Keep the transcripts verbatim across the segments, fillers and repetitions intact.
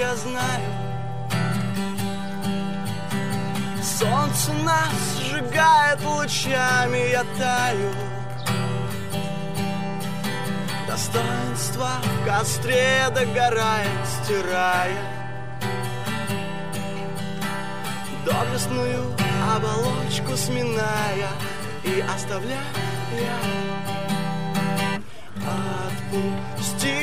я знаю. Солнце нас сжигает лучами, я таю. Достоинство в костре догорает, стирая доблестную оболочку, сминая и оставляя. Отпусти,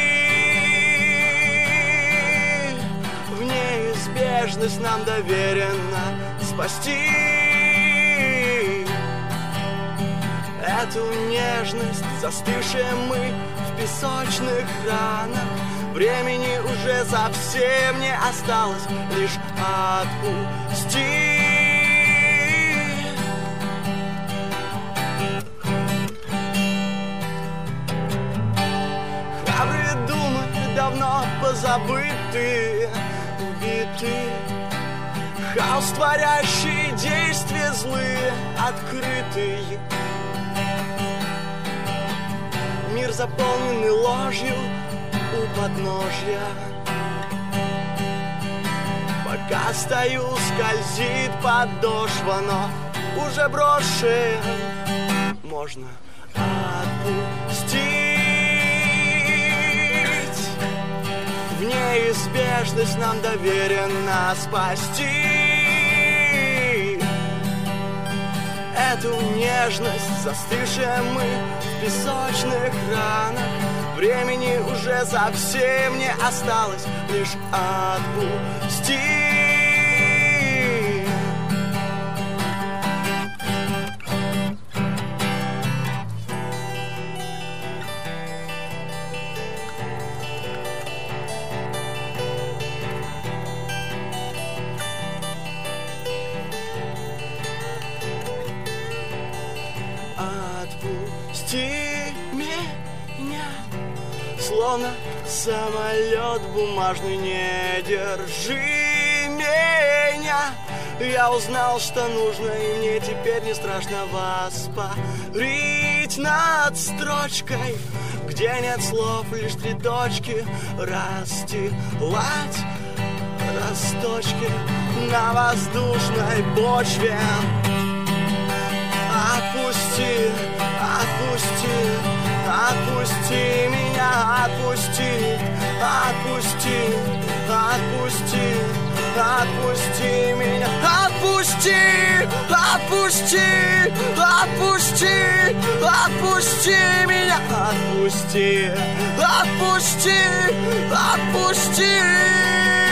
в неизбежность нам доверено спасти эту нежность, застывшие мы в песочных ранах. Времени уже совсем не осталось, лишь отпусти. Храбрые думы давно позабыты, убиты. Хаос, творящий действия злые, открытый. Мир, заполненный ложью у подножья. Пока стою, скользит подошва, но уже брошен. Можно отпустить. В неизбежность нам доверено спасти эту нежность, застывшие мы в песочных ранах. Времени уже совсем не осталось, лишь отпусти. Отпусти меня, словно самолет бумажный, не держи меня. Я узнал, что нужно, и мне теперь не страшно воспарить над строчкой, где нет слов, лишь три точки, расстилать росточки на воздушной почве. Отпусти, отпусти, отпусти меня, отпусти, отпусти, отпусти, отпусти меня, отпусти, отпусти, отпусти, отпусти меня, отпусти, отпусти, отпусти.